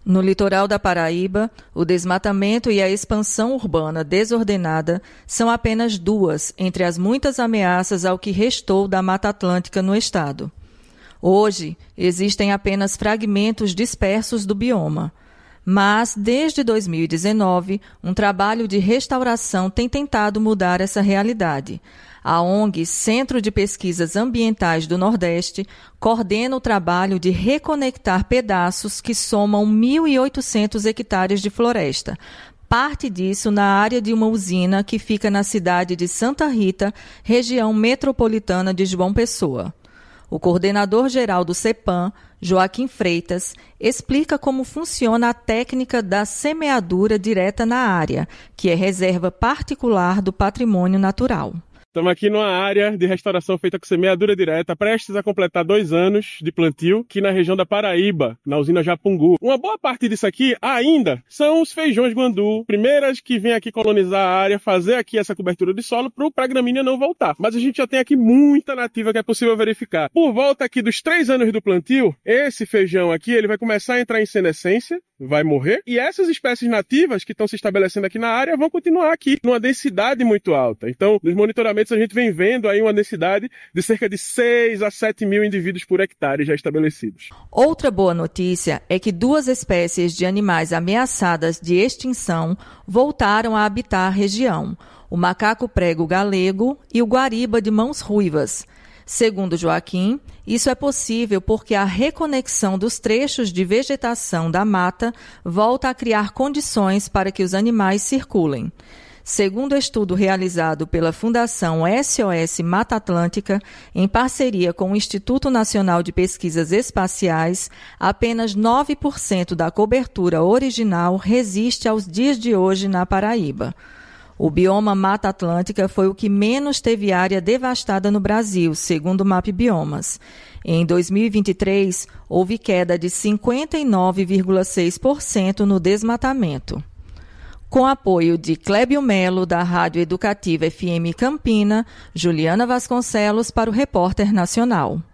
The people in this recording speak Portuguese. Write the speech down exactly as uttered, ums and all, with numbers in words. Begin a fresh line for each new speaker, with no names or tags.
No litoral da Paraíba, o desmatamento e a expansão urbana desordenada são apenas duas entre as muitas ameaças ao que restou da Mata Atlântica no estado. Hoje, existem apenas fragmentos dispersos do bioma. Mas, desde dois mil e dezenove, um trabalho de restauração tem tentado mudar essa realidade. A O N G Centro de Pesquisas Ambientais do Nordeste coordena o trabalho de reconectar pedaços que somam mil e oitocentos hectares de floresta. Parte disso na área de uma usina que fica na cidade de Santa Rita, região metropolitana de João Pessoa. O coordenador-geral do CEPAM, Joaquim Freitas, explica como funciona a técnica da semeadura direta na área, que é reserva particular do patrimônio natural.
Estamos aqui numa área de restauração feita com semeadura direta, prestes a completar dois anos de plantio, aqui na região da Paraíba, na usina Japungu. Uma boa parte disso aqui ainda são os feijões guandu, primeiras que vêm aqui colonizar a área, fazer aqui essa cobertura de solo para a gramínea não voltar. Mas a gente já tem aqui muita nativa que é possível verificar. Por volta aqui dos três anos do plantio, esse feijão aqui ele vai começar a entrar em senescência, vai morrer, e essas espécies nativas que estão se estabelecendo aqui na área vão continuar aqui, numa densidade muito alta. Então, nos monitoramentos a gente vem vendo aí uma densidade de cerca de seis a sete mil indivíduos por hectare já estabelecidos.
Outra boa notícia é que duas espécies de animais ameaçadas de extinção voltaram a habitar a região, o macaco-prego galego e o guariba de mãos ruivas. Segundo Joaquim, isso é possível porque a reconexão dos trechos de vegetação da mata volta a criar condições para que os animais circulem. Segundo estudo realizado pela Fundação S O S Mata Atlântica, em parceria com o Instituto Nacional de Pesquisas Espaciais, apenas nove por cento da cobertura original resiste aos dias de hoje na Paraíba. O bioma Mata Atlântica foi o que menos teve área devastada no Brasil, segundo o MapBiomas. Em dois mil e vinte e três, houve queda de cinquenta e nove vírgula seis por cento no desmatamento. Com apoio de Clébio Melo, da Rádio Educativa F M Campina, Juliana Vasconcelos para o Repórter Nacional.